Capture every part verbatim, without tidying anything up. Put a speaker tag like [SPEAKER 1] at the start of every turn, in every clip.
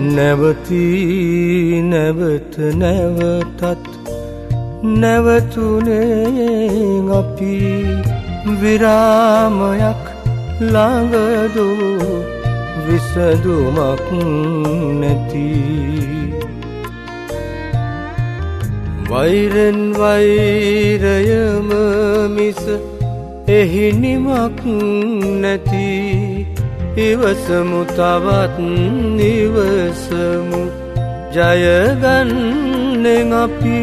[SPEAKER 1] නැවති නැවත නැවතත් නැවතුනේ අපි විරාමයක් ළඟදෝ විසඳුමක් නැති වෛරෙන් වෛරයම මිස එහි නිමක් නැති ඉවසමු තවත් නිවසමු ජයගන්නෙන් අපි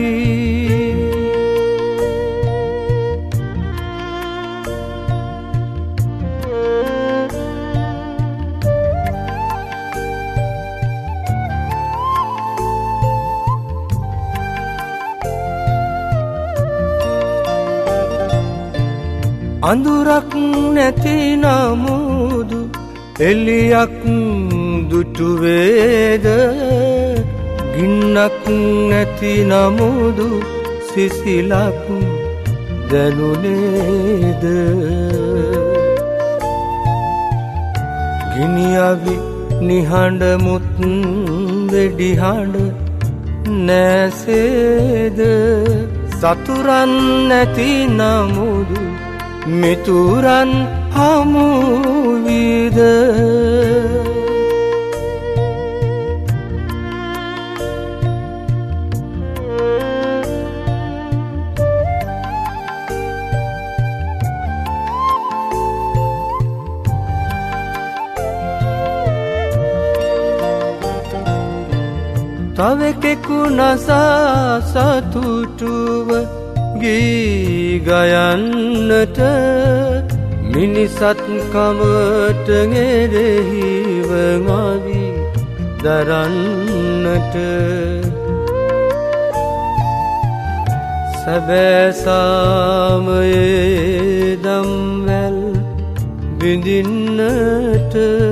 [SPEAKER 1] අඳුරක් නැති නමුදු එලියක් දුටු වේද ගින්නක් නැති නමුදු සිසිලක් දැනුනේද ගිනියවි නිහඬ මුත් වෙඩි හඬ නැසේද සතුරන් නැති නමුදු මිතුරන් හමු විද තවෙකෙකු නසා සතුටුව ගී ගයන්නට මිනිසත් කමට ගෙරෙහිව මවි දරන්නට සැබෑ සාමයේ දම්වැල් විඳින්නට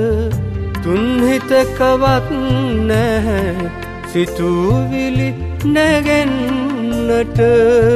[SPEAKER 1] තුන්හිතකවත් නැහැ සිතුවිලි නැගෙන්නට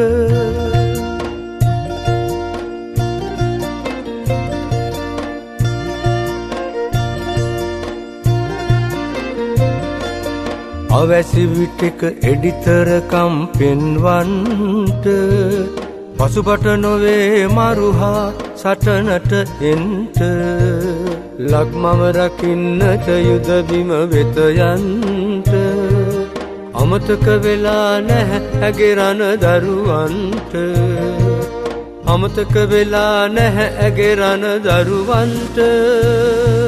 [SPEAKER 1] අවැසි විටක එඩිතරකම් පෙන්වන්ට පසුබට නොවේ මරුහා සටනට එන්ට ලක්මම රකින්නට යුද බිම වෙත යන්ට අමතක වෙලා නැහැ ඇගේ රණ දරුවන්ට අමතක වෙලා නැහැ ඇගේ රණ දරුවන්ට